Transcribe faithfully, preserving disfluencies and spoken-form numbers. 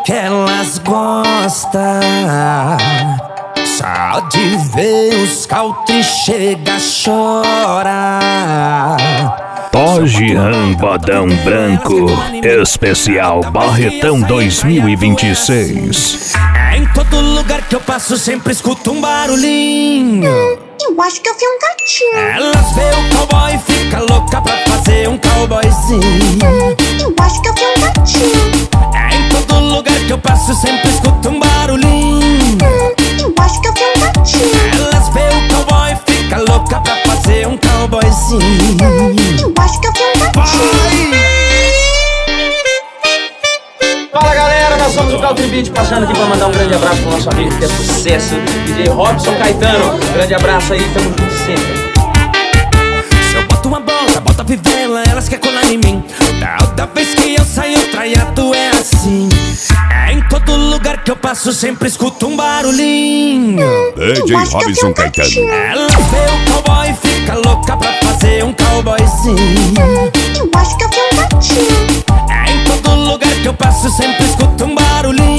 que elas gostam. Só de ver os country chega, chora. Toji Rambadão Branco Especial Barretão dois mil e vinte e seis. Em todo lugar que eu passo sempre escuto um barulhinho. Hum, eu acho que eu vi um gatinho. Elas vê o cowboy e fica louca pra fazer um cowboyzinho. Hum, eu acho que eu vi um gatinho. Em todo lugar que eu passo sempre escuto um barulhinho. Hum, eu acho que eu vi um gatinho. Elas vê o cowboy e fica louca pra fazer um cowboyzinho. Hum, eu acho que eu vi um gatinho. Fala galera, nós somos o Country Beat, passando aqui pra mandar um grande abraço pro nosso amigo que é sucesso, D J Robson Caetano. Grande abraço aí, tamo junto sempre. Se eu boto uma bola, bota a fivela, elas querem colar em mim. Toda vez que eu saio, traiado é assim. Em todo lugar que eu passo, sempre escuto um barulhinho. Hum, D J Robson Caetano. Ela vê o cowboy e fica louca pra fazer um cowboyzinho. Hum, eu acho que eu vi um gatinho. Em todo lugar que eu passo, sempre escuto um barulhinho.